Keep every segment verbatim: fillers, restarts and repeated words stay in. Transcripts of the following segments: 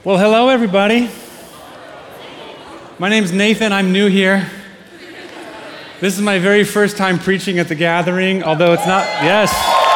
Well, hello, everybody. My name's Nathan. I'm new here. This is my very first time preaching at the gathering, although it's not, yes.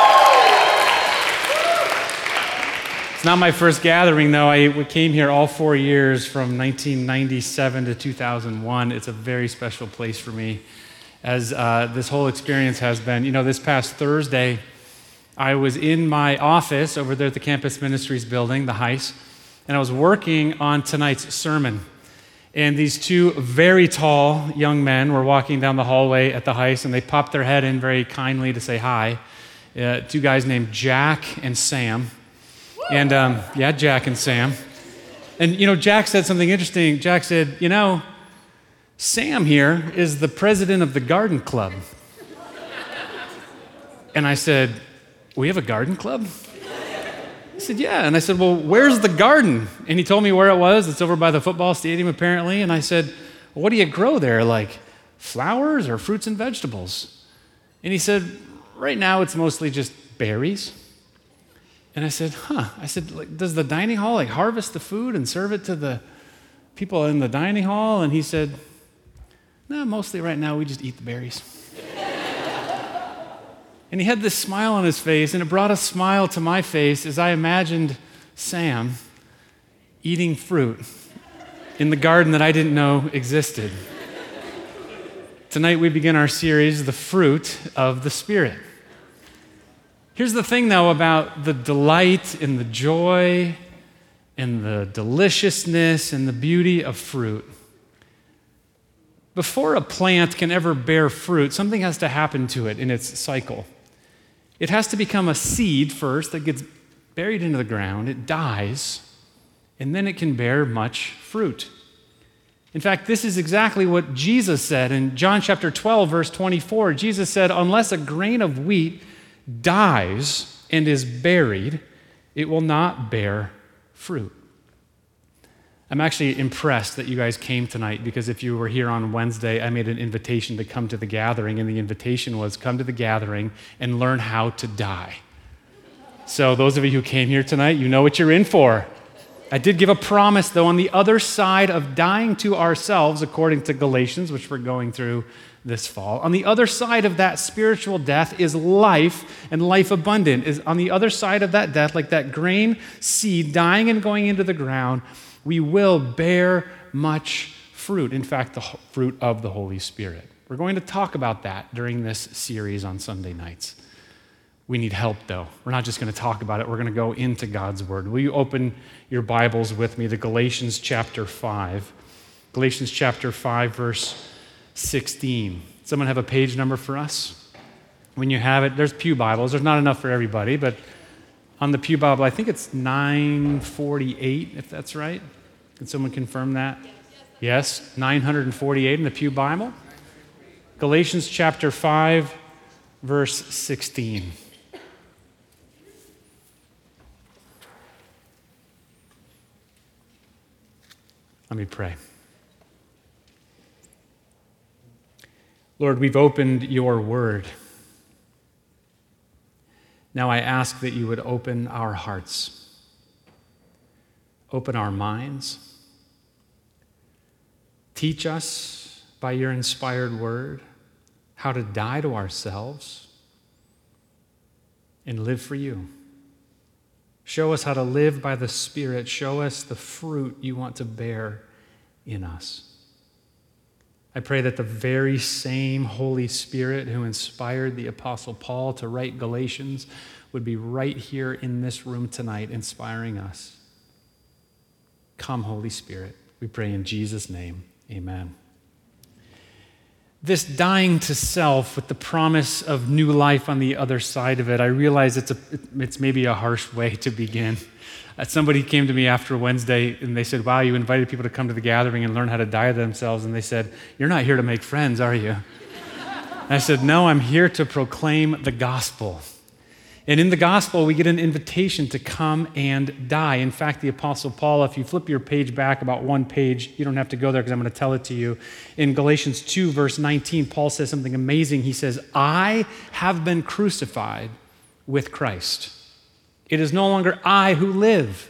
It's not my first gathering, though. I we came here all four years from nineteen ninety-seven to two thousand one. It's a very special place for me, as uh, this whole experience has been. You know, this past Thursday, I was in my office over there at the Campus Ministries building, the Heiss, and I was working on tonight's sermon. And these two very tall young men were walking down the hallway at the Heiss, and they popped their head in very kindly to say hi. Uh, two guys named Jack and Sam. And um, yeah, Jack and Sam. And you know, Jack said something interesting. Jack said, you know, Sam here is the president of the garden club. And I said, we have a garden club? He said, yeah. And I said, well, where's the garden? And he told me where it was. It's over by the football stadium, apparently. And I said, well, what do you grow there? Like flowers or fruits and vegetables? And he said, right now it's mostly just berries. And I said, huh. I said, like, does the dining hall like harvest the food and serve it to the people in the dining hall? And he said, no, mostly right now we just eat the berries. And he had this smile on his face, and it brought a smile to my face as I imagined Sam eating fruit in the garden that I didn't know existed. Tonight we begin our series, The Fruit of the Spirit. Here's the thing, though, about the delight and the joy and the deliciousness and the beauty of fruit. Before a plant can ever bear fruit, something has to happen to it in its cycle. It has to become a seed first that gets buried into the ground, it dies, and then it can bear much fruit. In fact, this is exactly what Jesus said in John chapter twelve, verse twenty-four. Jesus said, unless a grain of wheat dies and is buried, it will not bear fruit. I'm actually impressed that you guys came tonight, because if you were here on Wednesday, I made an invitation to come to the gathering, and the invitation was come to the gathering and learn how to die. So those of you who came here tonight, you know what you're in for. I did give a promise, though, on the other side of dying to ourselves, according to Galatians, which we're going through this fall. On the other side of that spiritual death is life, and life abundant. Is on the other side of that death, like that grain seed dying and going into the ground, we will bear much fruit. In fact, the fruit of the Holy Spirit. We're going to talk about that during this series on Sunday nights. We need help, though. We're not just going to talk about it. We're going to go into God's Word. Will you open your Bibles with me to Galatians chapter five? Galatians chapter five, verse sixteen. Someone have a page number for us? When you have it, there's pew Bibles. There's not enough for everybody, but on the pew Bible, I think it's nine forty-eight, if that's right. Can someone confirm that? Yes, nine forty-eight in the pew Bible. Galatians chapter five, verse sixteen. Let me pray. Lord, we've opened your word. Now I ask that you would open our hearts, open our minds, teach us by your inspired word how to die to ourselves and live for you. Show us how to live by the Spirit. Show us the fruit you want to bear in us. I pray that the very same Holy Spirit who inspired the Apostle Paul to write Galatians would be right here in this room tonight, inspiring us. Come, Holy Spirit. We pray in Jesus' name. Amen. This dying to self with the promise of new life on the other side of it, I realize it's a, it's maybe a harsh way to begin. Uh, somebody came to me after Wednesday and they said, wow, you invited people to come to the gathering and learn how to die to themselves. And they said, you're not here to make friends, are you? And I said, no, I'm here to proclaim the gospel. And in the gospel, we get an invitation to come and die. In fact, the Apostle Paul, if you flip your page back about one page, you don't have to go there because I'm going to tell it to you. In Galatians two, verse nineteen, Paul says something amazing. He says, I have been crucified with Christ. It is no longer I who live,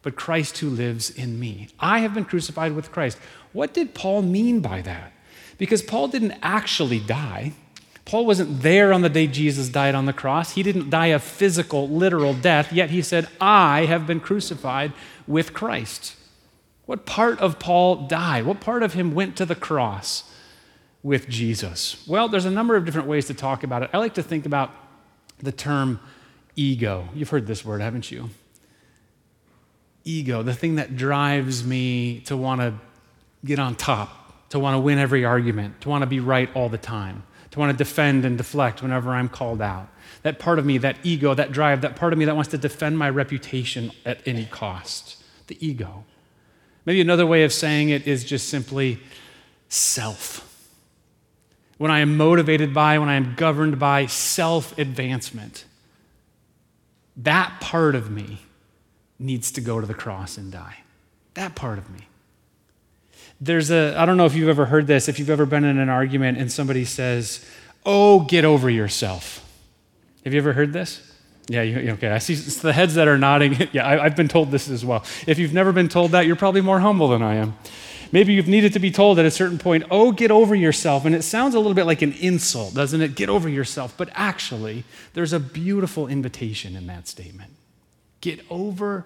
but Christ who lives in me. I have been crucified with Christ. What did Paul mean by that? Because Paul didn't actually die. Paul wasn't there on the day Jesus died on the cross. He didn't die a physical, literal death, yet he said, I have been crucified with Christ. What part of Paul died? What part of him went to the cross with Jesus? Well, there's a number of different ways to talk about it. I like to think about the term ego. You've heard this word, haven't you? Ego, the thing that drives me to want to get on top, to want to win every argument, to want to be right all the time, to want to defend and deflect whenever I'm called out. That part of me, that ego, that drive, that part of me that wants to defend my reputation at any cost. The ego. Maybe another way of saying it is just simply self. When I am motivated by, when I am governed by self-advancement, that part of me needs to go to the cross and die. That part of me. There's a, I don't know if you've ever heard this, if you've ever been in an argument and somebody says, oh, get over yourself. Have you ever heard this? Yeah, you, okay, I see the heads that are nodding. Yeah, I, I've been told this as well. If you've never been told that, you're probably more humble than I am. Maybe you've needed to be told at a certain point, oh, get over yourself. And it sounds a little bit like an insult, doesn't it? Get over yourself. But actually, there's a beautiful invitation in that statement. Get over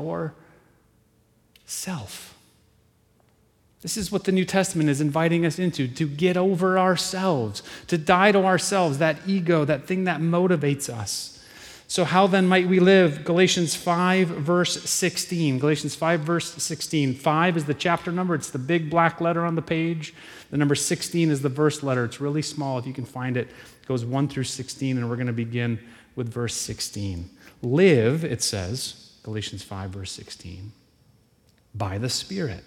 yourself. This is what the New Testament is inviting us into, to get over ourselves, to die to ourselves, that ego, that thing that motivates us. So how then might we live? Galatians five, verse sixteen. Galatians five, verse sixteen. five is the chapter number. It's the big black letter on the page. The number sixteen is the verse letter. It's really small. If you can find it, it goes one through sixteen, and we're going to begin with verse sixteen. Live, it says, Galatians five, verse sixteen, by the Spirit,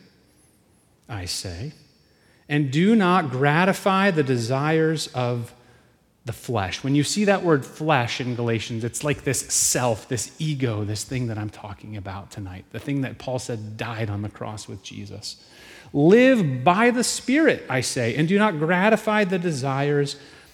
I say, and do not gratify the desires of the flesh. When you see that word flesh in Galatians, it's like this self, this ego, this thing that I'm talking about tonight, the thing that Paul said died on the cross with Jesus. Live by the Spirit, I say, and do not gratify the desires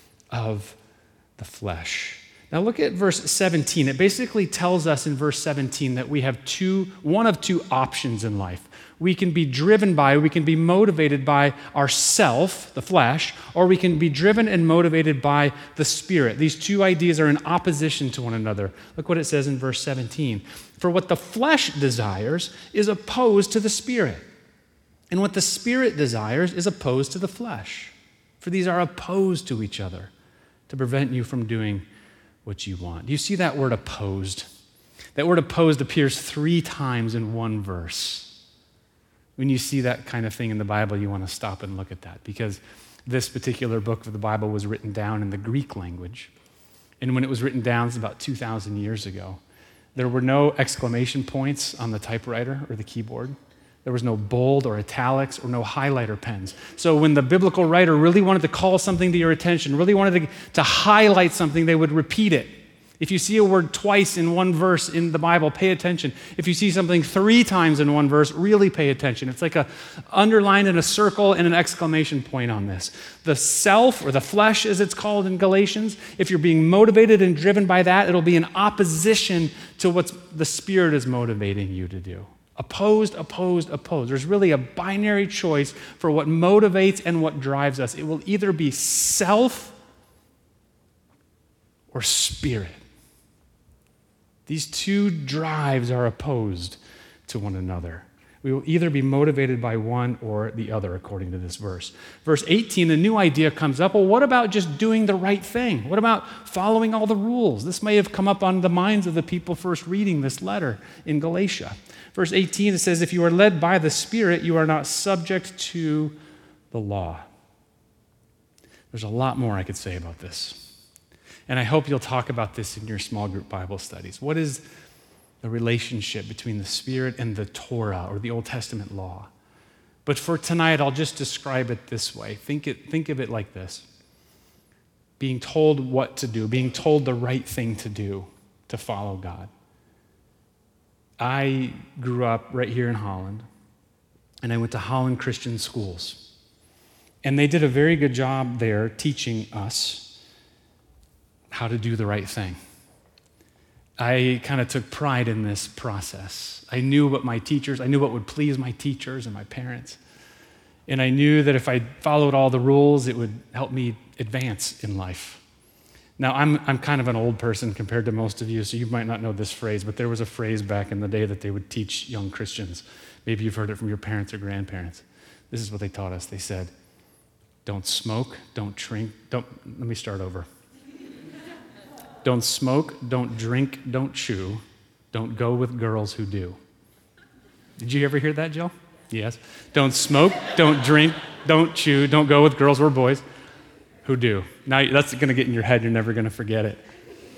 of the flesh. Now look at verse seventeen. It basically tells us in verse seventeen that we have two, one of two options in life. We can be driven by, we can be motivated by ourself, the flesh, or we can be driven and motivated by the Spirit. These two ideas are in opposition to one another. Look what it says in verse seventeen. For what the flesh desires is opposed to the Spirit, and what the Spirit desires is opposed to the flesh. For these are opposed to each other to prevent you from doing what you want. Do you see that word opposed? That word opposed appears three times in one verse. When you see that kind of thing in the Bible, you want to stop and look at that, because this particular book of the Bible was written down in the Greek language. And when it was written down, it's about two thousand years ago. There were no exclamation points on the typewriter or the keyboard. There was no bold or italics or no highlighter pens. So when the biblical writer really wanted to call something to your attention, really wanted to, to highlight something, they would repeat it. If you see a word twice in one verse in the Bible, pay attention. If you see something three times in one verse, really pay attention. It's like a underline in a circle and an exclamation point on this. The self, or the flesh as it's called in Galatians, if you're being motivated and driven by that, it'll be in opposition to what the Spirit is motivating you to do. Opposed, opposed, opposed. There's really a binary choice for what motivates and what drives us. It will either be self or spirit. These two drives are opposed to one another. We will either be motivated by one or the other, according to this verse. Verse eighteen, the new idea comes up. Well, what about just doing the right thing? What about following all the rules? This may have come up on the minds of the people first reading this letter in Galatia. Verse eighteen, it says, if you are led by the Spirit, you are not subject to the law. There's a lot more I could say about this. And I hope you'll talk about this in your small group Bible studies. What is the relationship between the Spirit and the Torah, or the Old Testament law? But for tonight, I'll just describe it this way. Think it, think of it like this. Being told what to do, being told the right thing to do to follow God. I grew up right here in Holland, and I went to Holland Christian schools. And they did a very good job there teaching us how to do the right thing. I kind of took pride in this process. I knew what my teachers, I knew what would please my teachers and my parents. And I knew that if I followed all the rules, it would help me advance in life. Now, I'm, I'm kind of an old person compared to most of you, so you might not know this phrase, but there was a phrase back in the day that they would teach young Christians. Maybe you've heard it from your parents or grandparents. This is what they taught us. They said, don't smoke, don't drink, don't, let me start over. Don't smoke, don't drink, don't chew, don't go with girls who do. Did you ever hear that, Jill? Yes. Don't smoke, don't drink, don't chew, don't go with girls or boys who do. Now that's going to get in your head, you're never going to forget it.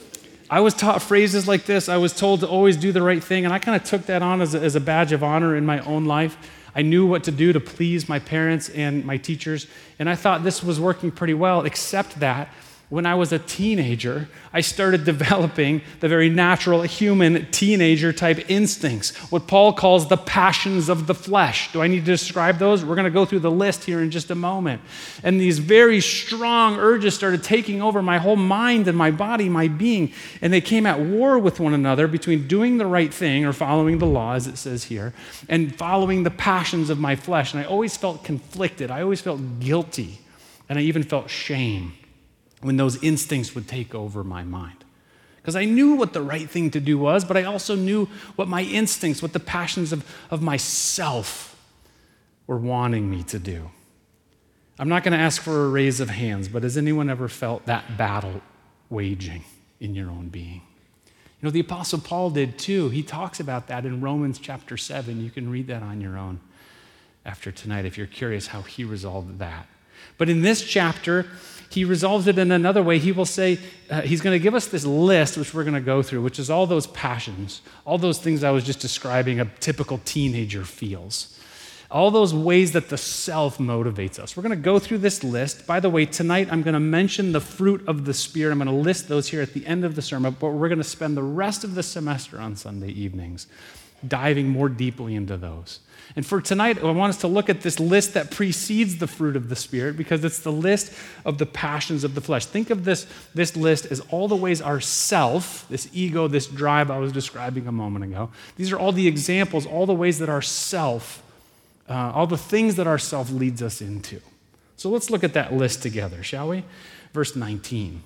I was taught phrases like this. I was told to always do the right thing, and I kind of took that on as a, as a badge of honor in my own life. I knew what to do to please my parents and my teachers, and I thought this was working pretty well, except that when I was a teenager, I started developing the very natural human teenager type instincts, what Paul calls the passions of the flesh. Do I need to describe those? We're going to go through the list here in just a moment. And these very strong urges started taking over my whole mind and my body, my being, and they came at war with one another between doing the right thing or following the law, as it says here, and following the passions of my flesh. And I always felt conflicted. I always felt guilty, and I even felt shame when those instincts would take over my mind. Because I knew what the right thing to do was, but I also knew what my instincts, what the passions of, of myself were wanting me to do. I'm not going to ask for a raise of hands, but has anyone ever felt that battle waging in your own being? You know, the Apostle Paul did too. He talks about that in Romans chapter seven. You can read that on your own after tonight if you're curious how he resolved that. But in this chapter, he resolves it in another way. He will say, uh, he's going to give us this list, which we're going to go through, which is all those passions, all those things I was just describing a typical teenager feels, all those ways that the self motivates us. We're going to go through this list. By the way, tonight I'm going to mention the fruit of the Spirit. I'm going to list those here at the end of the sermon, but we're going to spend the rest of the semester on Sunday evenings diving more deeply into those. And for tonight, I want us to look at this list that precedes the fruit of the Spirit because it's the list of the passions of the flesh. Think of this, this list as all the ways our self, this ego, this drive I was describing a moment ago, these are all the examples, all the ways that our self, uh, all the things that our self leads us into. So let's look at that list together, shall we? Verse nineteen.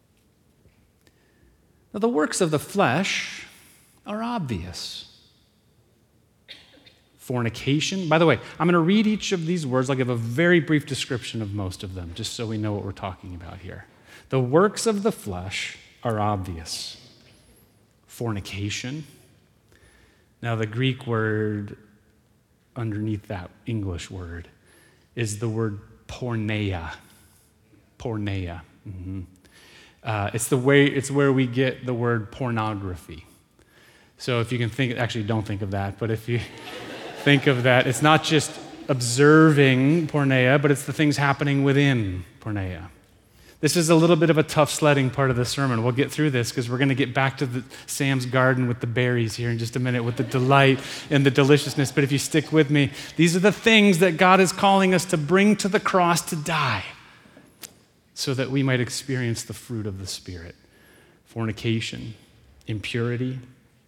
Now the works of the flesh are obvious. Fornication. By the way, I'm going to read each of these words. I'll give a very brief description of most of them, just so we know what we're talking about here. The works of the flesh are obvious. Fornication. Now, the Greek word underneath that English word is the word porneia. Porneia. Mm-hmm. Uh, it's the way. It's where we get the word pornography. So if you can think, actually, don't think of that. But if you think of that, it's not just observing porneia, but it's the things happening within porneia. This is a little bit of a tough sledding part of the sermon. We'll get through this because we're going to get back to the Sam's garden with the berries here in just a minute with the delight and the deliciousness. But if you stick with me, these are the things that God is calling us to bring to the cross to die so that we might experience the fruit of the Spirit. Fornication, impurity,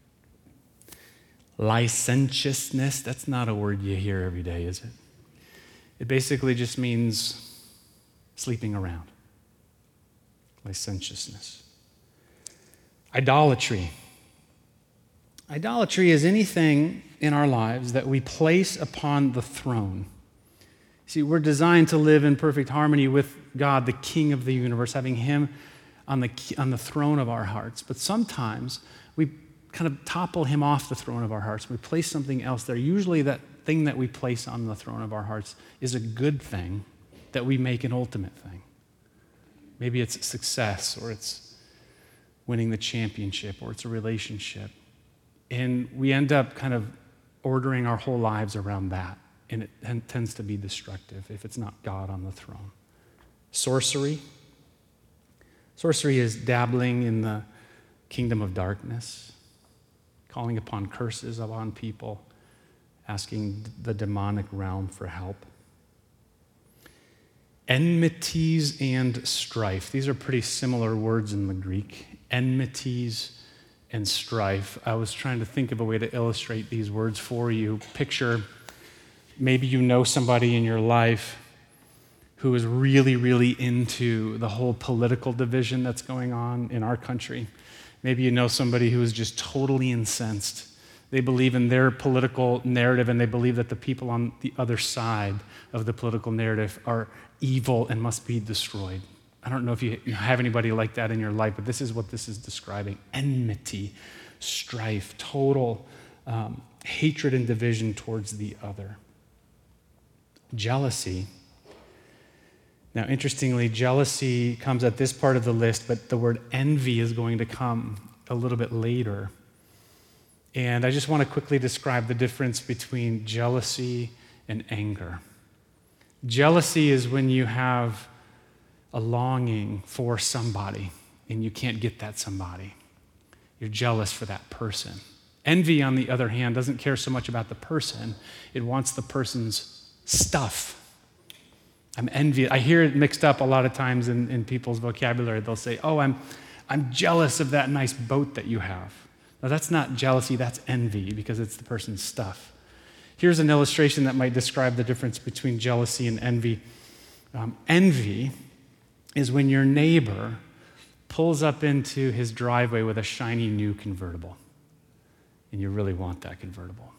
licentiousness. That's not a word you hear every day, is it? It basically just means sleeping around. Licentiousness. Idolatry. Idolatry is anything in our lives that we place upon the throne. See, we're designed to live in perfect harmony with God, the King of the universe, having Him on the, on the throne of our hearts. But sometimes we kind of topple Him off the throne of our hearts. We place something else there. Usually that thing that we place on the throne of our hearts is a good thing that we make an ultimate thing. Maybe it's success, or it's winning the championship, or it's a relationship. And we end up kind of ordering our whole lives around that. And it tends to be destructive if it's not God on the throne. Sorcery. Sorcery is dabbling in the kingdom of darkness, calling upon curses upon people, asking the demonic realm for help. Enmities and strife. These are pretty similar words in the Greek. Enmities and strife. I was trying to think of a way to illustrate these words for you. Picture, maybe you know somebody in your life who is really, really into the whole political division that's going on in our country. Maybe you know somebody who is just totally incensed. They believe in their political narrative, and they believe that the people on the other side of the political narrative are evil and must be destroyed. I don't know if you have anybody like that in your life, but this is what this is describing. Enmity, strife, total um, hatred and division towards the other. Jealousy. Now, interestingly, jealousy comes at this part of the list, but the word envy is going to come a little bit later. And I just want to quickly describe the difference between jealousy and anger. Jealousy is when you have a longing for somebody and you can't get that somebody. You're jealous for that person. Envy, on the other hand, doesn't care so much about the person. It wants the person's stuff. I'm envious. I hear it mixed up a lot of times in, in people's vocabulary. They'll say, oh, I'm, I'm jealous of that nice boat that you have. Now, that's not jealousy, that's envy, because it's the person's stuff. Here's an illustration that might describe the difference between jealousy and envy. Um, envy is when your neighbor pulls up into his driveway with a shiny new convertible, and you really want that convertible.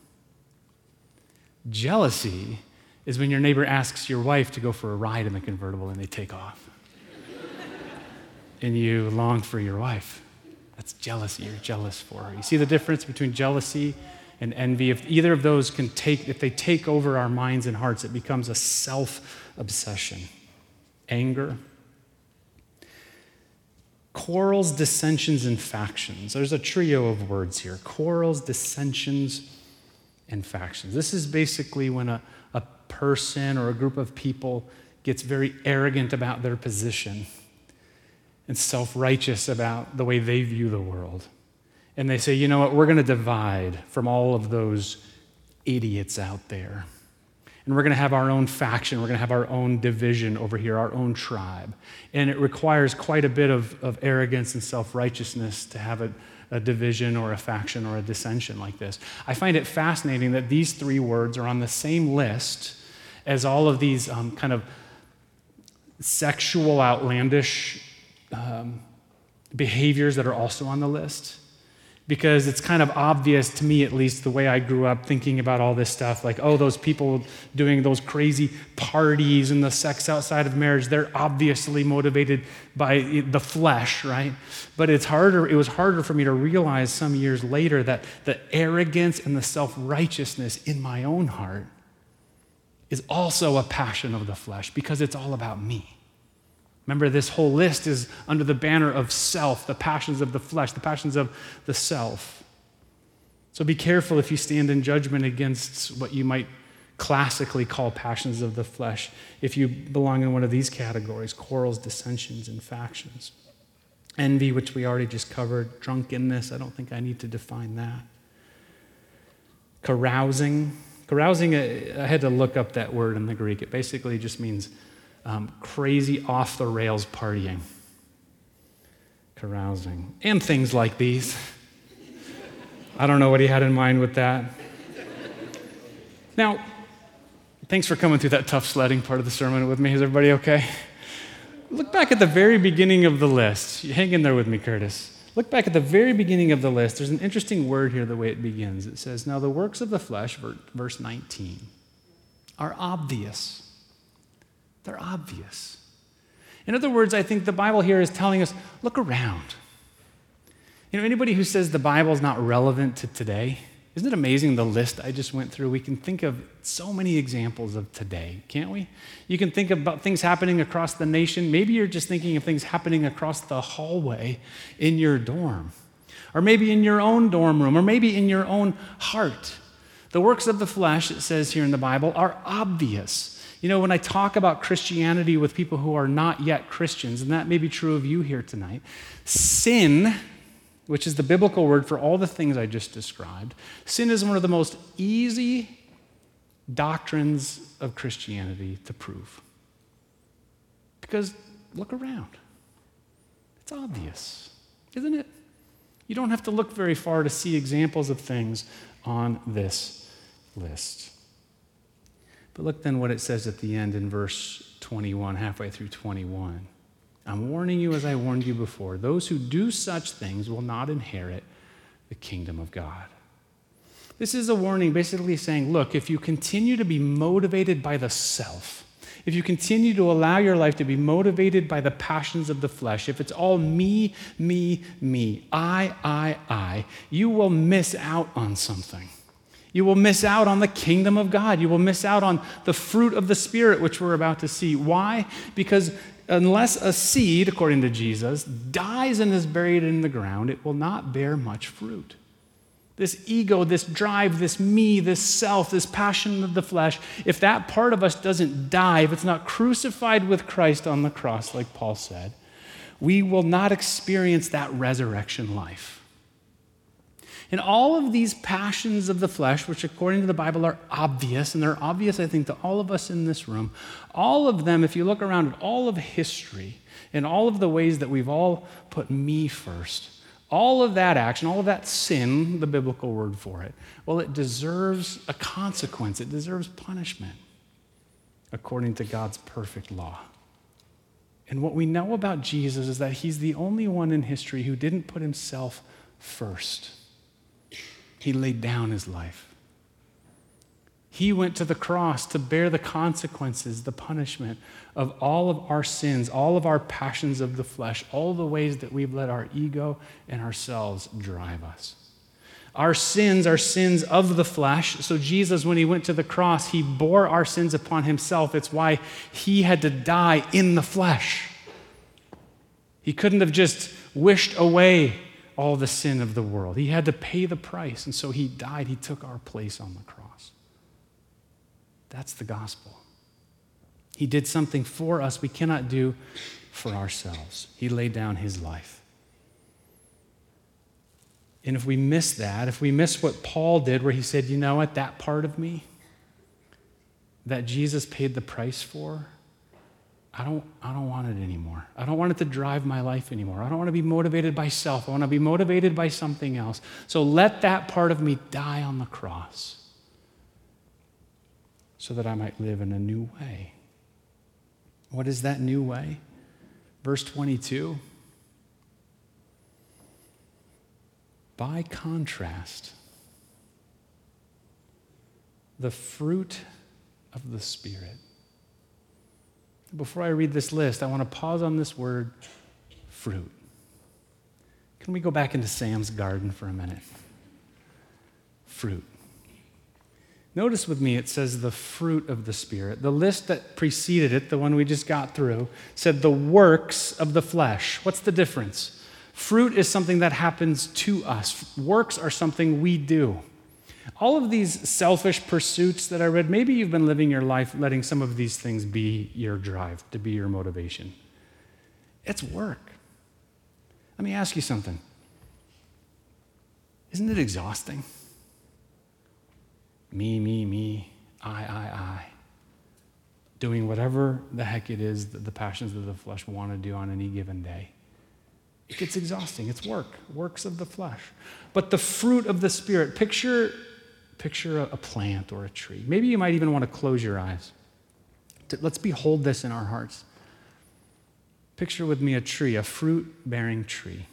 Jealousy is when your neighbor asks your wife to go for a ride in the convertible and they take off. And you long for your wife. That's jealousy. You're jealous for her. You see the difference between jealousy and envy? If either of those can take, if they take over our minds and hearts, it becomes a self-obsession. Anger. Quarrels, dissensions, and factions. There's a trio of words here. Quarrels, dissensions, and factions. This is basically when a, a person or a group of people gets very arrogant about their position and self-righteous about the way they view the world. And they say, you know what, we're going to divide from all of those idiots out there. And we're going to have our own faction. We're going to have our own division over here, our own tribe. And it requires quite a bit of, of arrogance and self-righteousness to have a, a division or a faction or a dissension like this. I find it fascinating that these three words are on the same list as all of these um, kind of sexual, outlandish um, behaviors that are also on the list. Because it's kind of obvious, to me at least, the way I grew up thinking about all this stuff, like, oh, those people doing those crazy parties and the sex outside of marriage, they're obviously motivated by the flesh, right? But it's harder, it was harder for me to realize some years later that the arrogance and the self-righteousness in my own heart is also a passion of the flesh, because it's all about me. Remember, this whole list is under the banner of self, the passions of the flesh, the passions of the self. So be careful if you stand in judgment against what you might classically call passions of the flesh, if you belong in one of these categories: quarrels, dissensions, and factions. Envy, which we already just covered. Drunkenness, I don't think I need to define that. Carousing. Carousing, I had to look up that word in the Greek. It basically just means Um, crazy, off-the-rails partying, carousing, and things like these. I don't know what he had in mind with that. Now, thanks for coming through that tough sledding part of the sermon with me. Is everybody okay? Look back at the very beginning of the list. Hang in there with me, Curtis. Look back at the very beginning of the list. There's an interesting word here, the way it begins. It says, now the works of the flesh, verse nineteen, are obvious. They're obvious. In other words, I think the Bible here is telling us, look around. You know, anybody who says the Bible is not relevant to today, isn't it amazing the list I just went through? We can think of so many examples of today, can't we? You can think about things happening across the nation. Maybe you're just thinking of things happening across the hallway in your dorm, or maybe in your own dorm room, or maybe in your own heart. The works of the flesh, it says here in the Bible, are obvious. You know, when I talk about Christianity with people who are not yet Christians, and that may be true of you here tonight, sin, which is the biblical word for all the things I just described, sin is one of the most easy doctrines of Christianity to prove. Because look around. It's obvious, isn't it? You don't have to look very far to see examples of things on this list. But look then what it says at the end in verse twenty-one, halfway through twenty-one. I'm warning you as I warned you before, those who do such things will not inherit the kingdom of God. This is a warning basically saying, look, if you continue to be motivated by the self, if you continue to allow your life to be motivated by the passions of the flesh, if it's all me, me, me, I, I, I, you will miss out on something. You will miss out on the kingdom of God. You will miss out on the fruit of the Spirit, which we're about to see. Why? Because unless a seed, according to Jesus, dies and is buried in the ground, it will not bear much fruit. This ego, this drive, this me, this self, this passion of the flesh, if that part of us doesn't die, if it's not crucified with Christ on the cross, like Paul said, we will not experience that resurrection life. And all of these passions of the flesh, which according to the Bible are obvious, and they're obvious, I think, to all of us in this room, all of them, if you look around at all of history and all of the ways that we've all put me first, all of that action, all of that sin, the biblical word for it, well, it deserves a consequence. It deserves punishment according to God's perfect law. And what we know about Jesus is that he's the only one in history who didn't put himself first. He laid down his life. He went to the cross to bear the consequences, the punishment of all of our sins, all of our passions of the flesh, all the ways that we've let our ego and ourselves drive us. Our sins are sins of the flesh. So Jesus, when he went to the cross, he bore our sins upon himself. It's why he had to die in the flesh. He couldn't have just wished away all the sin of the world. He had to pay the price, and so he died. He took our place on the cross. That's the gospel. He did something for us we cannot do for ourselves. He laid down his life. And if we miss that, if we miss what Paul did, where he said, you know what, that part of me that Jesus paid the price for, I don't, I don't want it anymore. I don't want it to drive my life anymore. I don't want to be motivated by self. I want to be motivated by something else. So let that part of me die on the cross so that I might live in a new way. What is that new way? Verse twenty-two. By contrast, the fruit of the Spirit. Before I read this list, I want to pause on this word, fruit. Can we go back into Sam's garden for a minute? Fruit. Notice with me, it says the fruit of the Spirit. The list that preceded it, the one we just got through, said the works of the flesh. What's the difference? Fruit is something that happens to us. Works are something we do. All of these selfish pursuits that I read, maybe you've been living your life letting some of these things be your drive, to be your motivation. It's work. Let me ask you something. Isn't it exhausting? Me, me, me, I, I, I. Doing whatever the heck it is that the passions of the flesh want to do on any given day. It gets exhausting. It's work, works of the flesh. But the fruit of the Spirit, picture, picture a plant or a tree. Maybe you might even want to close your eyes. Let's behold this in our hearts. Picture with me a tree, a fruit-bearing tree.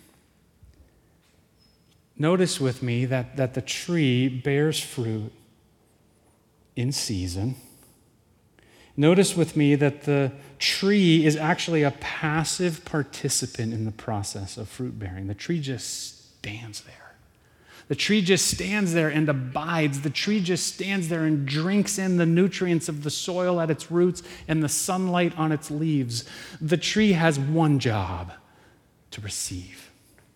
Notice with me that, that the tree bears fruit in season. Notice with me that the tree is actually a passive participant in the process of fruit bearing. The tree just stands there. The tree just stands there and abides. The tree just stands there and drinks in the nutrients of the soil at its roots and the sunlight on its leaves. The tree has one job: to receive.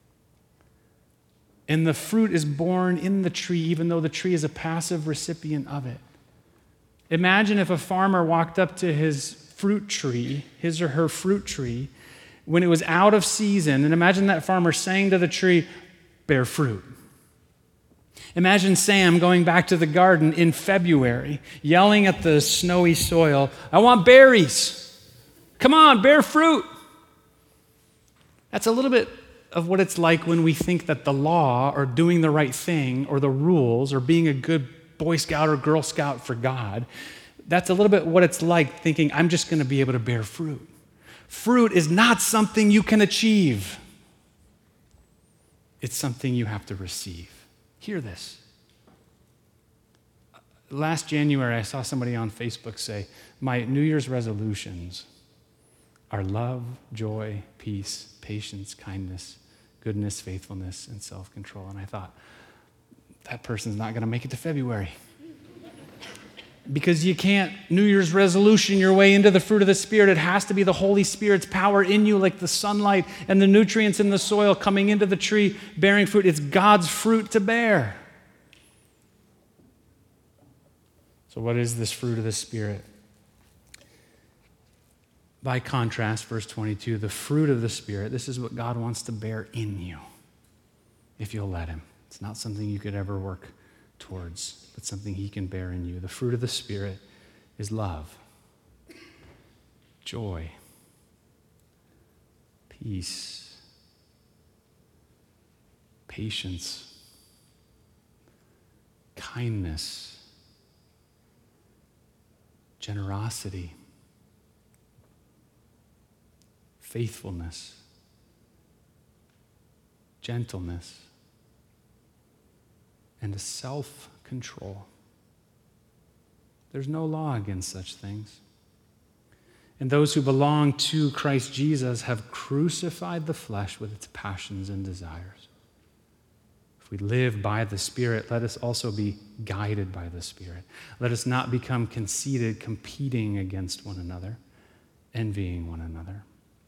And the fruit is born in the tree, even though the tree is a passive recipient of it. Imagine if a farmer walked up to his fruit tree, his or her fruit tree, when it was out of season, and imagine that farmer saying to the tree, bear fruit. Imagine Sam going back to the garden in February, yelling at the snowy soil, I want berries. Come on, bear fruit. That's a little bit of what it's like when we think that the law or doing the right thing or the rules or being a good Boy Scout or Girl Scout for God, that's a little bit what it's like thinking, I'm just going to be able to bear fruit. Fruit is not something you can achieve. It's something you have to receive. Hear this. Last January, I saw somebody on Facebook say, my New Year's resolutions are love, joy, peace, patience, kindness, goodness, faithfulness, and self-control. And I thought, that person's not going to make it to February. Because you can't New Year's resolution your way into the fruit of the Spirit. It has to be the Holy Spirit's power in you, like the sunlight and the nutrients in the soil coming into the tree, bearing fruit. It's God's fruit to bear. So what is this fruit of the Spirit? By contrast, verse twenty-two, the fruit of the Spirit, this is what God wants to bear in you, if you'll let him. It's not something you could ever work towards, but something he can bear in you. The fruit of the Spirit is love, joy, peace, patience, kindness, generosity, faithfulness, gentleness, and a self-control. There's no law against such things. And those who belong to Christ Jesus have crucified the flesh with its passions and desires. If we live by the Spirit, let us also be guided by the Spirit. Let us not become conceited, competing against one another, envying one another.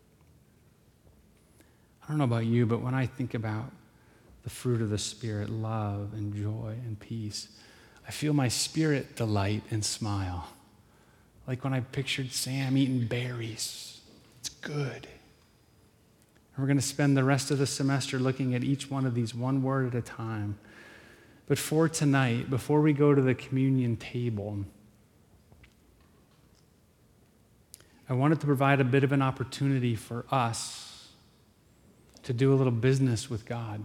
I don't know about you, but when I think about the fruit of the Spirit, love and joy and peace, I feel my spirit delight and smile. Like when I pictured Sam eating berries. It's good. And we're going to spend the rest of the semester looking at each one of these one word at a time. But for tonight, before we go to the communion table, I wanted to provide a bit of an opportunity for us to do a little business with God,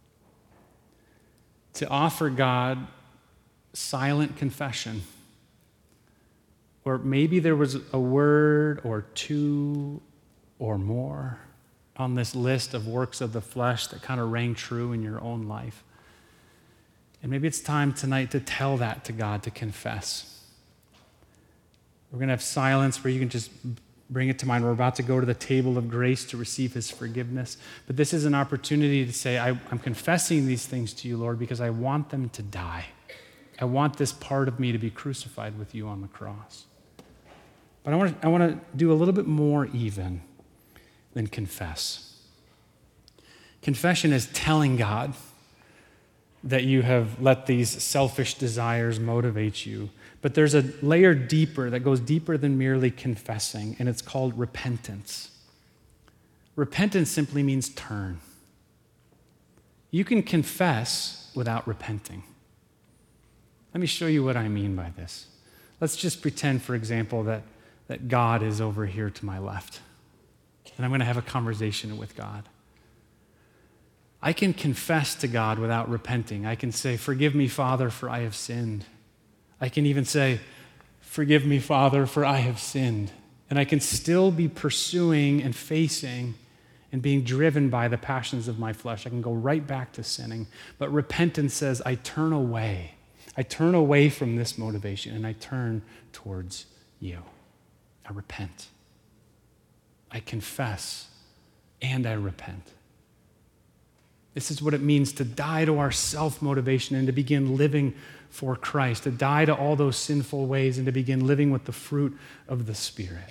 to offer God silent confession. Or maybe there was a word or two or more on this list of works of the flesh that kind of rang true in your own life. And maybe it's time tonight to tell that to God, to confess. We're going to have silence where you can just bring it to mind. We're about to go to the table of grace to receive his forgiveness. But this is an opportunity to say, I, I'm confessing these things to you, Lord, because I want them to die. I want this part of me to be crucified with you on the cross. But I want to, I want to do a little bit more even than confess. Confession is telling God that you have let these selfish desires motivate you. But there's a layer deeper that goes deeper than merely confessing, and it's called repentance. Repentance simply means turn. You can confess without repenting. Let me show you what I mean by this. Let's just pretend, for example, that, that God is over here to my left, and I'm going to have a conversation with God. I can confess to God without repenting. I can say, forgive me, Father, for I have sinned. I can even say, forgive me, Father, for I have sinned. And I can still be pursuing and facing and being driven by the passions of my flesh. I can go right back to sinning. But repentance says, I turn away. I turn away from this motivation and I turn towards you. I repent. I confess and I repent. This is what it means to die to our self-motivation and to begin living for Christ, to die to all those sinful ways and to begin living with the fruit of the Spirit.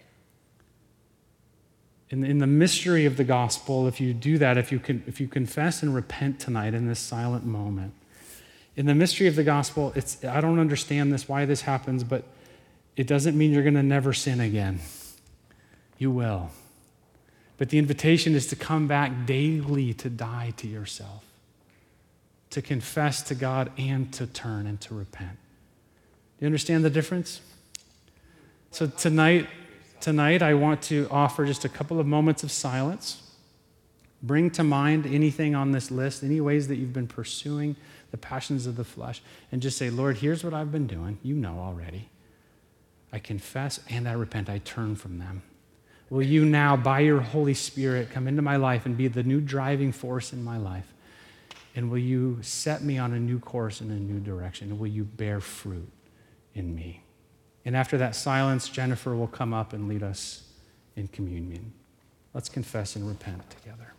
In, in the mystery of the gospel, if you do that, if you can, if you confess and repent tonight in this silent moment, in the mystery of the gospel, it's I don't understand this, why this happens, but it doesn't mean you're going to never sin again. You will. But the invitation is to come back daily to die to yourself, to confess to God and to turn and to repent. Do you understand the difference? So tonight, tonight I want to offer just a couple of moments of silence Bring to mind anything on this list, any ways that you've been pursuing the passions of the flesh, and just say, Lord, here's what I've been doing. You know already. I confess and I repent. I turn from them. Will you now, by your Holy Spirit, come into my life and be the new driving force in my life? And will you set me on a new course in a new direction? And will you bear fruit in me? And after that silence, Jennifer will come up and lead us in communion. Let's confess and repent together.